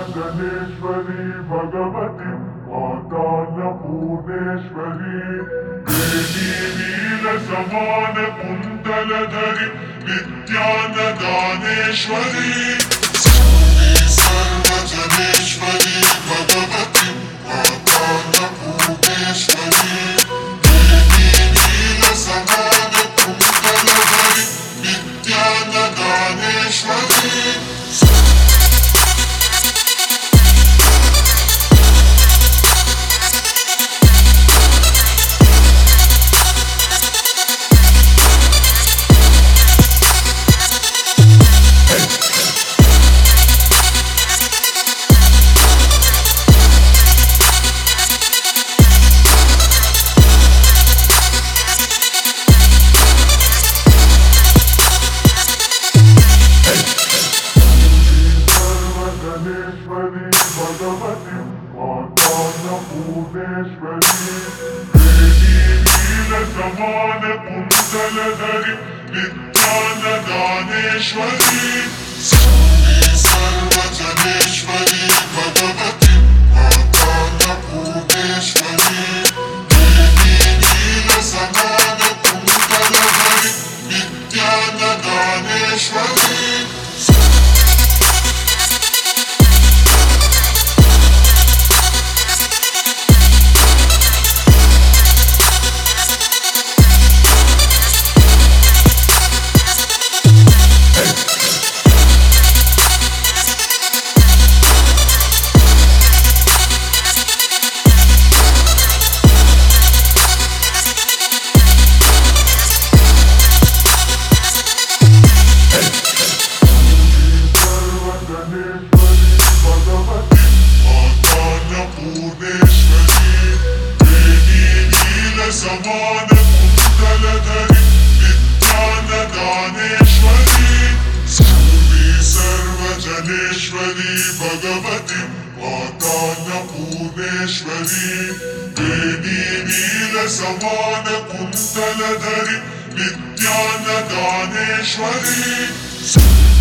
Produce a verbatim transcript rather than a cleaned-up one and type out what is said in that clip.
सर्वजनेश्वरी भगवती मातान्नपूर्णेश्वरी देवी नीलसमान कुन्तलधरी नित्यान्नदानेश्वरी सर्वजनेश्वरी भगवती मातान्नपूर्णेश्वरी देवी नीलसमान कुन्तलधरी नित्यान्नदानेश्वरी भगवती मातान्नपूर्णेश्वरी देवी नीलसमान कुन्तलधरी नित्यान्नदानेश्वरी सर्वजनेश्वरी भगवती मातान्नपूर्णेश्वरी देवी नीलसमान कुन्तलधरी नित्यान्नदानेश्वरी समान कुन्तलधरी नित्यान्नदानेश्वरी सर्वजनेश्वरी भगवती मातान्नपूर्णेश्वरी देवी नीलसमान कुन्तलधरी नित्यान्नदानेश्वरी